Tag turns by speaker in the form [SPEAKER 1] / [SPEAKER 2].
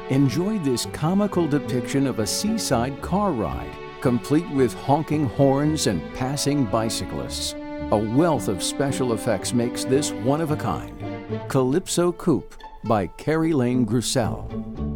[SPEAKER 1] Enjoy this comical depiction of a seaside car ride, complete with honking horns and passing bicyclists. A wealth of special effects makes this one of a kind. Calypso Coupe by Carrie Lane Grussell.